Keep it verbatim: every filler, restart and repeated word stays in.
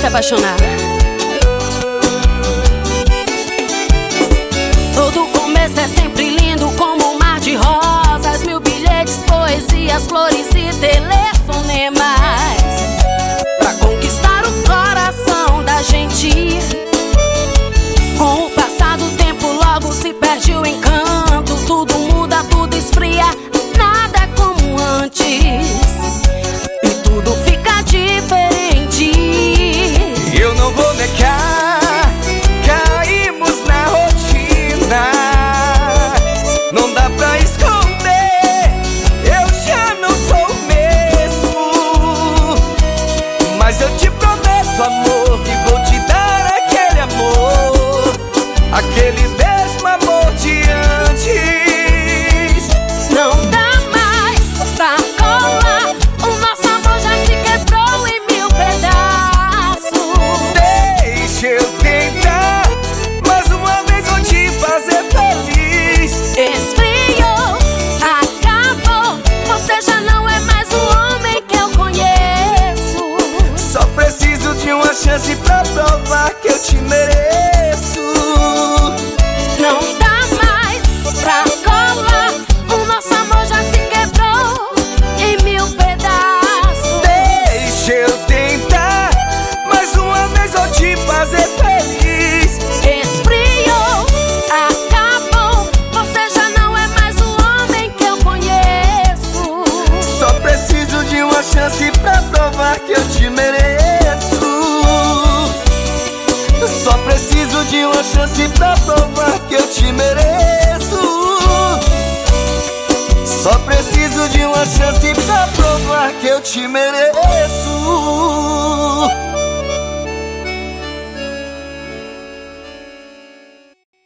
se apaixonar. Todo começo é sempre lindo como um mar de rosas, mil bilhetes, poesias, flores e telefonemas pra conquistar o coração da gente. Com o passar do tempo logo se perde o encanto, tudo muda, tudo esfria, nada é como antes e tudo fica diferente. Eu não vou negar, caímos na rotina, não dá pra esconder, eu já não sou o mesmo. Mas eu te prometo, amor, que vou te dar aquele amor, aquele mesmo amor de antes. Não dá mais pra colar, o nosso amor já se quebrou em mil pedaços. Deixa eu tentar, mais uma vez vou te fazer feliz. Esfriou, acabou, você já não é mais o homem que eu conheço. Só preciso de uma chance pra provar que eu te mereço. Não dá mais pra colar, o nosso amor já se quebrou em mil pedaços. Deixa eu tentar, mais uma vez vou te fazer feliz. Esfriou, acabou, você já não é mais o homem que eu conheço. Só preciso de uma chance pra provar que eu te mereço. Só preciso de uma chance pra provar que eu te mereço. Só preciso de uma chance pra provar que eu te mereço.